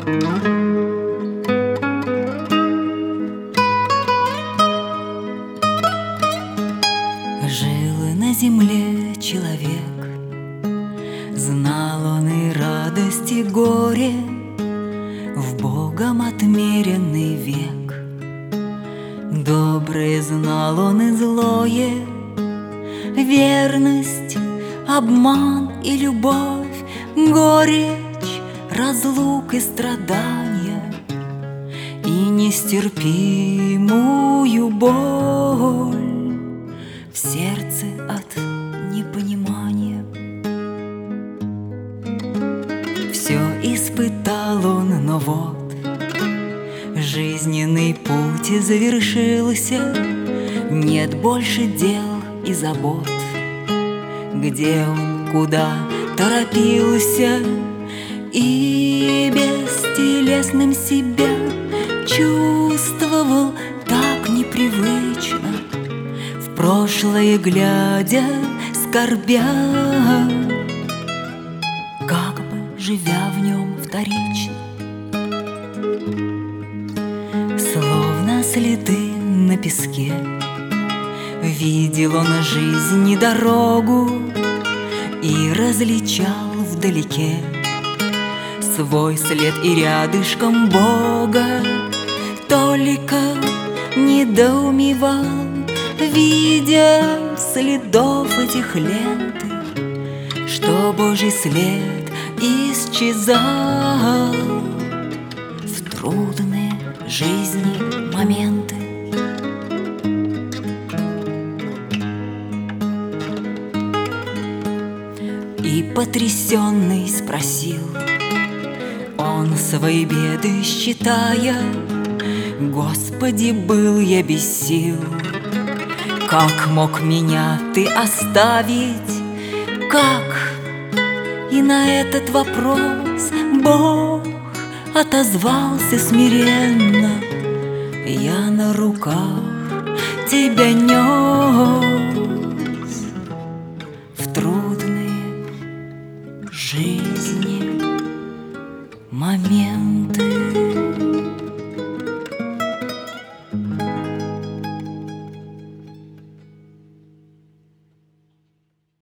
Жил на земле человек, знал он и радость, и горе, в Богом отмеренный век. Доброе знал он и злое, верность, обман и любовь, горечь, разлук и страдания, и нестерпимую боль в сердце от непонимания. Все испытал он, но вот жизненный путь завершился, нет больше дел и забот. Где он, куда торопился, и бестелесным себя чувствовал так непривычно, в прошлое глядя, скорбя, как бы живя в нем вторично. Словно следы на песке видел он жизнь и дорогу, и различал вдалеке свой след и рядышком Бога. Только недоумевал, видя следов этих ленты, что Божий след исчезал в трудные жизни моменты. И потрясенный спросил он, свои беды считая: Господи, был я без сил, как мог меня Ты оставить? Как? И на этот вопрос Бог отозвался смиренно: я на руках Тебя нес в трудные жизни моменты.